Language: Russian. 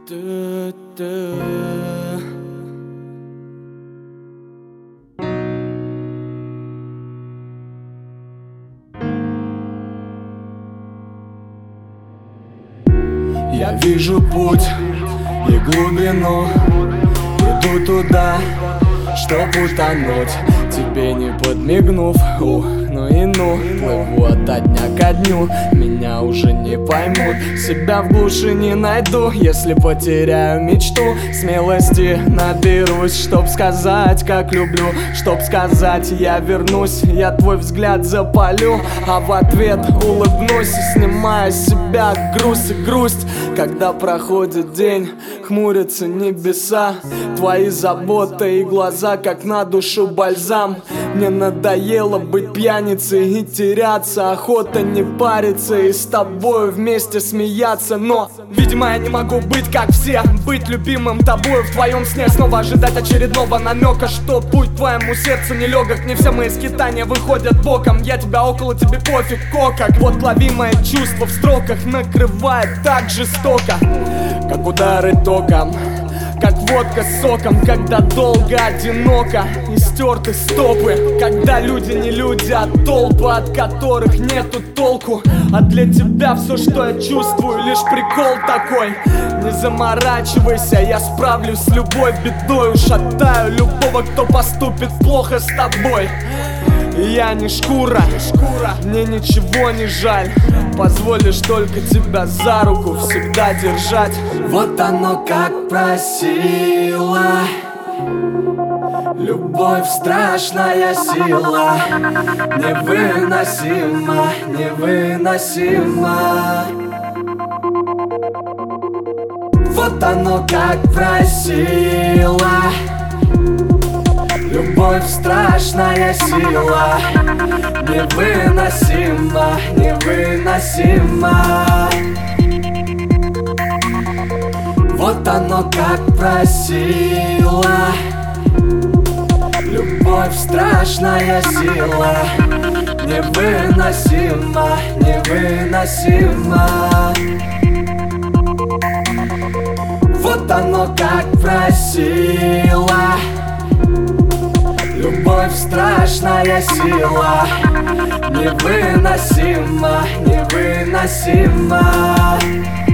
Я вижу путь и глубину, иду туда, чтоб утонуть. Тебе не подмигнув, ну и ну. Плыву ото дня ко дню, меня уже не поймут. Себя в глуши не найду, если потеряю мечту. Смелости наберусь, чтоб сказать, как люблю. Чтоб сказать, я вернусь, я твой взгляд запалю, а в ответ улыбнусь и снимаю с себя грусть и грусть. Когда проходит день, хмурятся небеса. Твои заботы и глаза, как на душу бальзам. Мне надоело быть пьяницей и теряться. Охота не париться и с тобою вместе смеяться. Но, видимо, я не могу быть как все. Быть любимым тобою в твоем сне. Снова ожидать очередного намека, что путь твоему сердцу нелегок. Не все мои скитания выходят боком. Я тебя около, тебе пофиг, как. Вот лови мои чувства в строках, накрывает так жестоко, как удары током, как водка с соком, когда долго одиноко и стерты стопы. Когда люди не люди, а толпы, от которых нету толку. А для тебя все, что я чувствую, лишь прикол такой. Не заморачивайся, я справлюсь с любой бедой. Ушатаю любого, кто поступит плохо с тобой. Я не шкура, мне ничего не жаль. Позволишь только тебя за руку всегда держать. Вот оно как просила. Любовь страшная сила, невыносима, невыносима. Вот оно как просила. Любовь страшная сила, невыносима, невыносима. Вот оно как просила. Любовь страшная сила, невыносима, невыносима. Вот оно как просила. Любовь страшная сила, невыносима, невыносима.